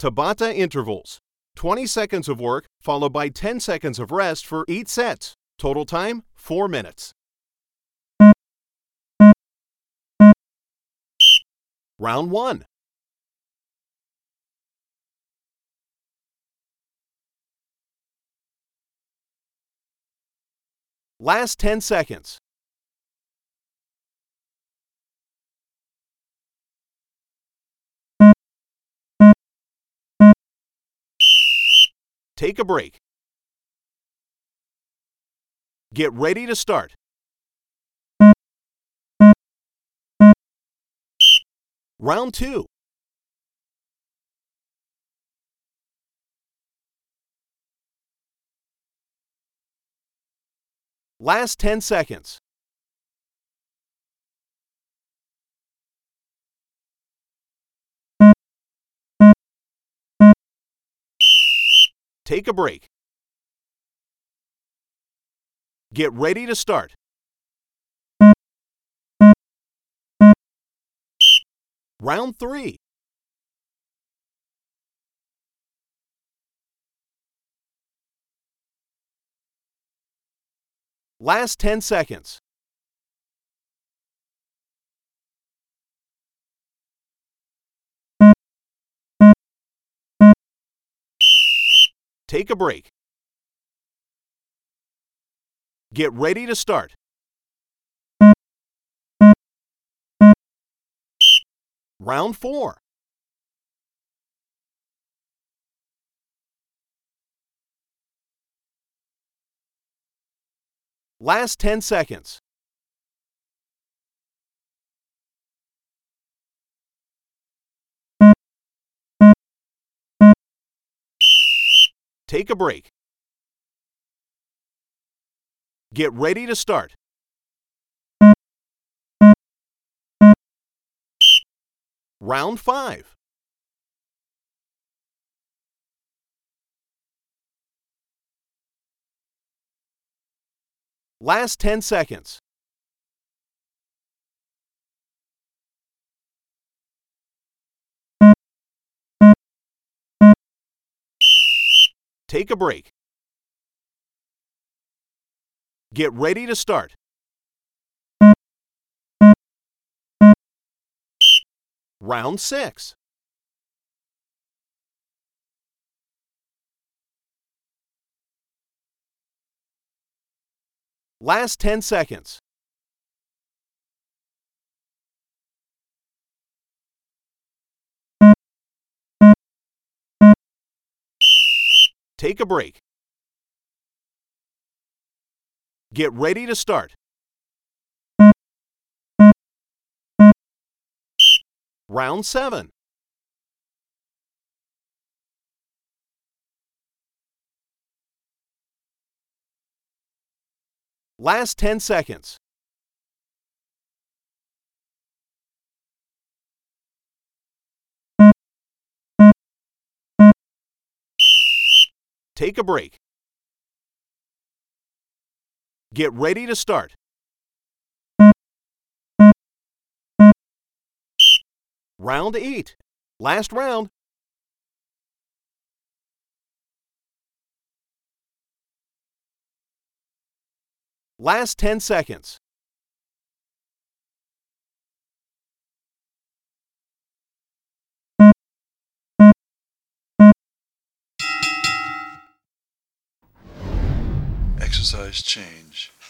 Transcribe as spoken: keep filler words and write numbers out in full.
Tabata intervals. twenty seconds of work followed by ten seconds of rest for eight sets. Total time, four minutes. Round one. Last ten seconds. Take a break. Get ready to start. Round two. Last ten seconds. Take a break. Get ready to start. Round three. Last ten seconds. Take a break. Get ready to start. Round four. Last ten seconds. Take a break. Get ready to start. Round five. Last ten seconds. Take a break. Get ready to start. Round six. Last ten seconds. Take a break. Get ready to start. Round seven. Last ten seconds. Take a break. Get ready to start. Round eight. Last round. Last ten seconds. Exercise change.